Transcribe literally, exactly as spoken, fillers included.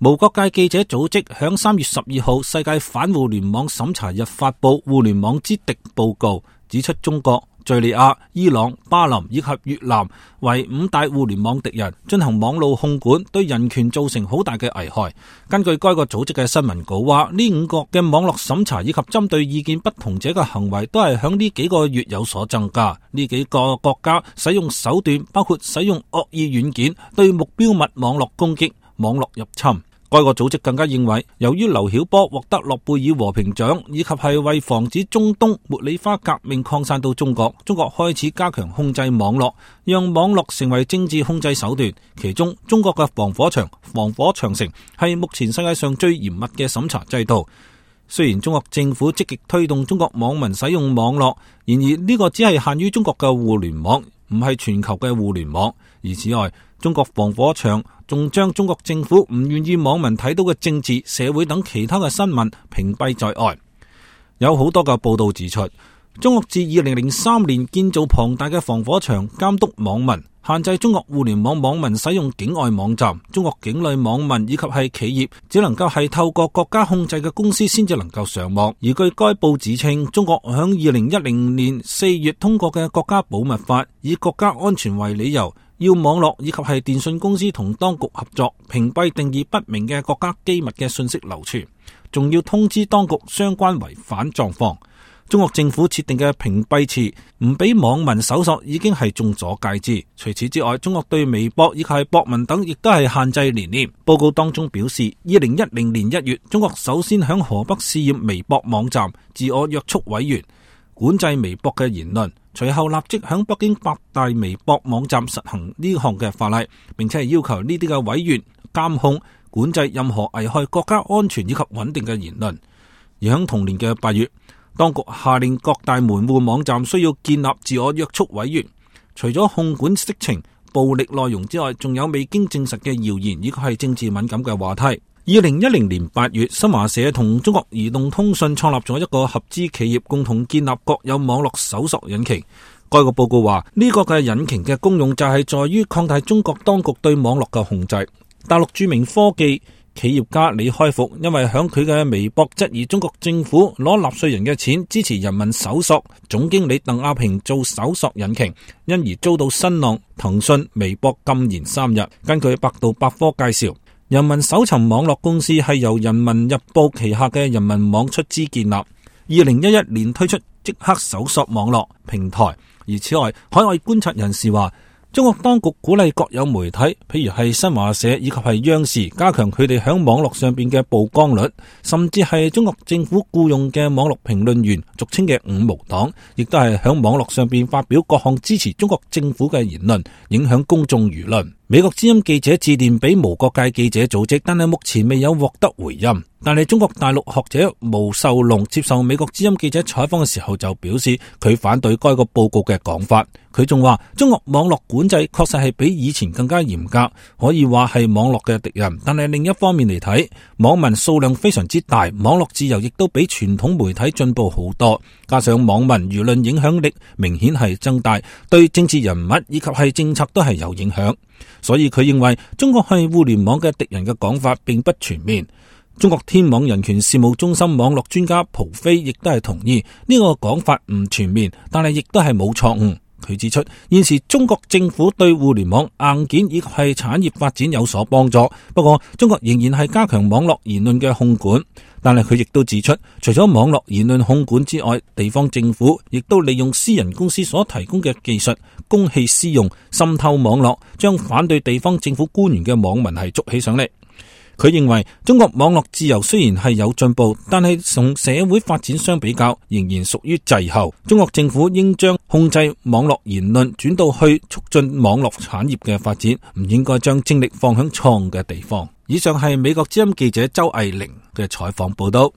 無國界記者組織響三月十二號世界反互聯網審查日發佈互聯網之敵報告，指出中國、敘利亞、伊朗、巴林以及越南為五大互聯網敵人，進行網路控管，對人權造成好大嘅危害。根據該個組織嘅新聞稿話，呢五國嘅網絡審查以及針對意見不同者嘅行為都係響呢幾個月有所增加。呢幾個國家使用手段包括使用惡意軟件對目標物網絡攻擊、網絡入侵。該個組織更加認為，由於劉曉波獲得諾貝爾和平獎，以及係為防止中東茉莉花革命擴散到中國，中國開始加強控制網絡，讓網絡成為政治控制手段。其中，中國嘅防火牆、防火長城係目前世界上最嚴密嘅審查制度。雖然中國政府積極推動中國網民使用網絡，然而呢個只係限於中國嘅互聯網，唔係全球嘅互聯網。而此外，中國防火牆仲將中國政府唔願意網民睇到嘅政治、社會等其他嘅新聞屏蔽在外。有好多嘅報道指出，中國自二零零三年建造龐大嘅防火牆，監督網民，限制中國互聯網網民使用境外網站。中國境內網民以及係企業只能夠係透過國家控制嘅公司先至能夠上網。而據該報指稱，中國響二零一零年四月通過嘅國家保密法，以國家安全為理由，要網絡以及係電信公司同當局合作，屏蔽定義不明嘅國家機密嘅信息流傳，仲要通知當局相關違反狀況。中國政府設定嘅屏蔽詞唔俾網民搜索，已經係眾所皆知。除此之外，中國對微博以及係博文等亦都係限制連連。報告當中表示，二零一零年一月，中國首先響河北試驗微博網站自我約束委員，管制微博嘅言論。隨後立即響北京八大微博網站實行呢項嘅法例，並且係要求呢啲嘅委員監控、管制任何危害國家安全以及穩定嘅言論。而響同年嘅八月，當局下令各大門戶網站需要建立自我約束委員，除咗控管色情、暴力內容之外，仲有未經證實嘅謠言以及係政治敏感嘅話題。二零一零年八月，新華社同中國移動通信創立咗一個合資企業，共同建立國有網絡搜索引擎。該個報告話，呢個嘅引擎嘅功用就係在於擴大中國當局對網絡嘅控制。大陸著名科技企業家李開復因為響佢嘅微博質疑中國政府攞納稅人嘅錢支持人民搜索總經理鄧亞平做搜索引擎，因而遭到新浪、騰訊、微博禁言三日。根據百度百科介紹，人民搜尋網絡公司係由人民日報旗下嘅人民網出資建立，二零一一年推出即刻搜索網絡平台。而此外，海外觀察人士話，中國當局鼓勵國有媒體，譬如係新華社以及係央視，加強佢哋響網絡上邊嘅曝光率，甚至係中國政府僱用嘅網絡評論員，俗稱嘅五毛黨，亦都係響網絡上邊發表各項支持中國政府嘅言論，影響公眾輿論。美國之音記者致電俾無國界記者組織，但係目前未有獲得回音。但係中國大陸學者毛秀龍接受美國之音記者採訪嘅時候就表示，佢反對該個報告嘅講法。佢仲話，中國網絡管制確實係比以前更加嚴格，可以話係網絡嘅敵人。但係另一方面嚟睇，網民數量非常之大，網絡自由亦都比傳統媒體進步好多。加上網民輿論影響力明顯係增大，對政治人物以及係政策都係有影響。所以佢認為中國係互聯網嘅敵人嘅講法並不全面。中國天網人權事務中心網絡專家蒲飛亦都係同意呢個講法唔全面，但係亦都係冇錯誤。佢指出，現時中國政府對互聯網硬件以及係產業發展有所幫助，不過中國仍然係加強網絡言論嘅控管。但係佢亦都指出，除咗網絡言論控管之外，地方政府亦都利用私人公司所提供嘅技術，公器私用，滲透網絡，將反對地方政府官員嘅網民係捉起上嚟。佢認為中國網絡自由雖然係有進步，但係同社會發展相比較，仍然屬於滯後。中國政府應將控制網絡言論轉到去促進網絡產業嘅發展，唔應該將精力放響錯誤嘅地方。以上係美國之音記者周藝玲嘅採訪報道。